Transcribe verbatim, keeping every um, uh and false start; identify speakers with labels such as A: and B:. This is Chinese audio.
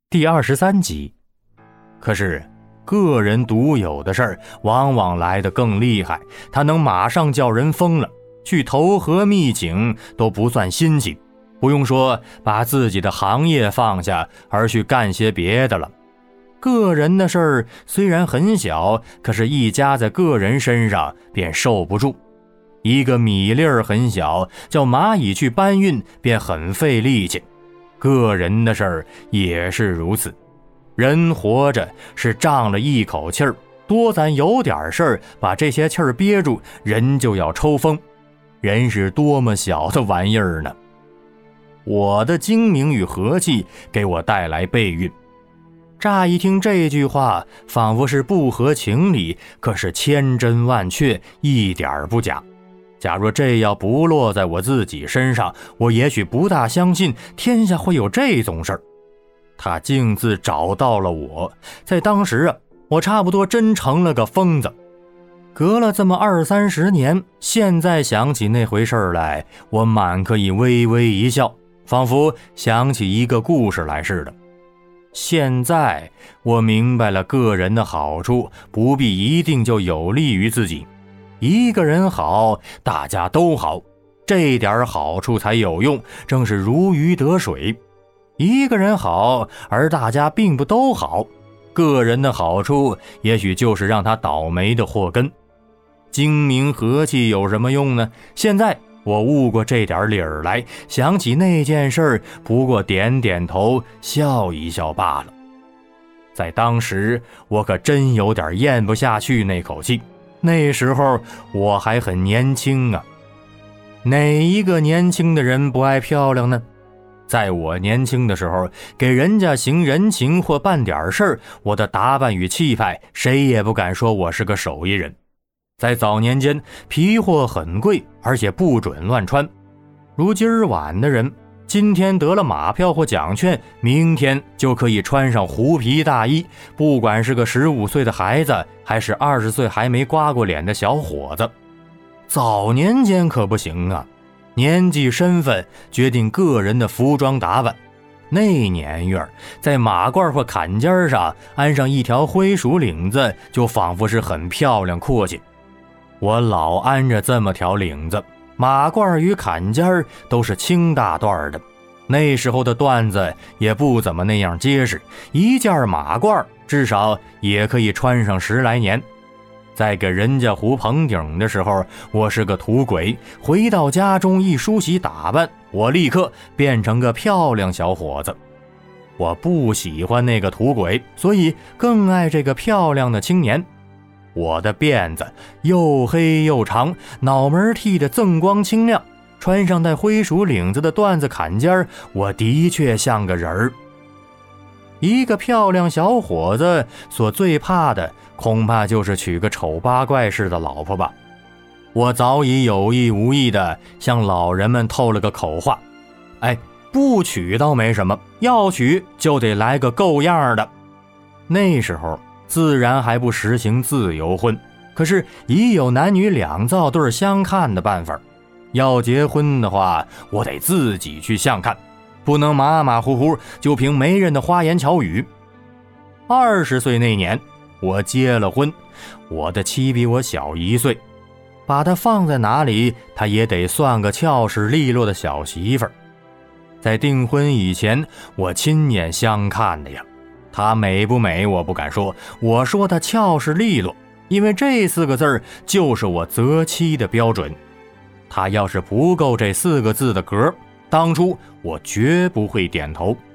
A: 第二十三集。可是个人独有的事儿往往来得更厉害，他能马上叫人疯了，去投河觅井都不算新奇，不用说把自己的行业放下而去干些别的了。个人的事儿虽然很小，可是一加在个人身上便受不住。一个米粒儿很小，叫蚂蚁去搬运便很费力气，个人的事儿也是如此。人活着是胀了一口气儿，多咱有点事儿把这些气儿憋住，人就要抽风。人是多么小的玩意儿呢？我的精明与和气给我带来备孕。乍一听这句话仿佛是不合情理，可是千真万确，一点不假。假若这要不落在我自己身上，我也许不大相信天下会有这种事儿。他径自找到了我，在当时啊，我差不多真成了个疯子。隔了这么二三十年，现在想起那回事来，我满可以微微一笑，仿佛想起一个故事来似的。现在我明白了个人的好处，不必一定就有利于自己。一个人好，大家都好，这点好处才有用，正是如鱼得水。一个人好，而大家并不都好，个人的好处也许就是让他倒霉的祸根。精明和气有什么用呢？现在我悟过这点理儿来，想起那件事，不过点点头，笑一笑罢了。在当时，我可真有点咽不下去那口气。那时候我还很年轻啊，哪一个年轻的人不爱漂亮呢？在我年轻的时候，给人家行人情或办点事儿，我的打扮与气派，谁也不敢说我是个手艺人。在早年间，皮货很贵，而且不准乱穿。如今儿晚的人，今天得了马票或奖券，明天就可以穿上狐皮大衣，不管是个十五岁的孩子，还是二十岁还没刮过脸的小伙子。早年间可不行啊，年纪身份决定个人的服装打扮。那年月在马褂或坎肩上安上一条灰鼠领子，就仿佛是很漂亮阔气。我老安着这么条领子，马褂与坎肩都是轻大段的，那时候的缎子也不怎么那样结实，一件马褂至少也可以穿上十来年。在给人家糊棚顶的时候，我是个土鬼，回到家中一梳洗打扮，我立刻变成个漂亮小伙子。我不喜欢那个土鬼，所以更爱这个漂亮的青年。我的辫子又黑又长，脑门剃得锃光清亮，穿上带灰鼠领子的缎子坎肩，我的确像个人儿。一个漂亮小伙子所最怕的，恐怕就是娶个丑八怪似的老婆吧。我早已有意无意地向老人们透了个口话，哎，不娶倒没什么，要娶就得来个够样的。那时候自然还不实行自由婚，可是已有男女两造对相看的办法。要结婚的话，我得自己去相看，不能马马虎虎就凭媒人的花言巧语。二十岁那年，我结了婚，我的妻比我小一岁，把她放在哪里，她也得算个俏实利落的小媳妇儿。在订婚以前，我亲眼相看的呀。她美不美我不敢说，我说她俏实利落，因为这四个字就是我择妻的标准。她要是不够这四个字的格，当初我绝不会点头。